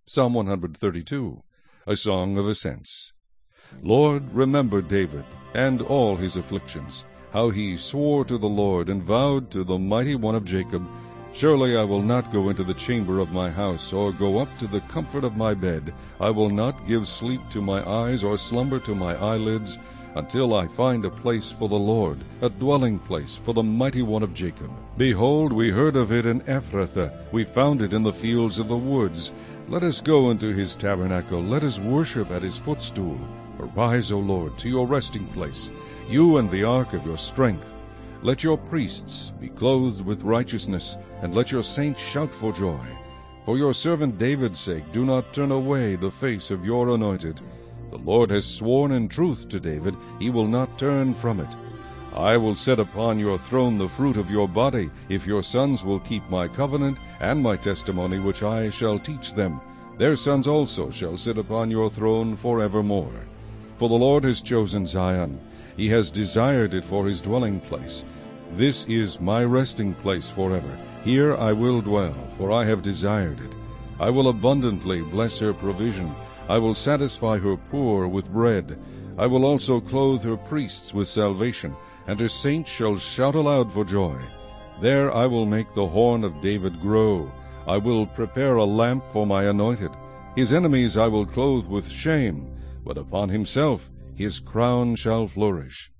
Psalm 132, a song of ascents. Lord, remember David and all his afflictions, how he swore to the Lord and vowed to the Mighty One of Jacob, Surely I will not go into the chamber of my house, or go up to the comfort of my bed. I will not give sleep to my eyes, or slumber to my eyelids, until I find a place for the Lord, a dwelling place for the Mighty One of Jacob. Behold, we heard of it in Ephrathah, we found it in the fields of the woods. Let us go into his tabernacle, let us worship at his footstool. Arise, O Lord, to your resting place, you and the ark of your strength. Let your priests be clothed with righteousness, and let your saints shout for joy. For your servant David's sake, do not turn away the face of your anointed. The Lord has sworn in truth to David, he will not turn from it. I will set upon your throne the fruit of your body, if your sons will keep my covenant and my testimony which I shall teach them. Their sons also shall sit upon your throne forevermore. For the Lord has chosen Zion, he has desired it for his dwelling place. This is my resting place forever. Here I will dwell, for I have desired it. I will abundantly bless her provision. I will satisfy her poor with bread. I will also clothe her priests with salvation, and her saints shall shout aloud for joy. There I will make the horn of David grow. I will prepare a lamp for my anointed. His enemies I will clothe with shame, but upon himself his crown shall flourish.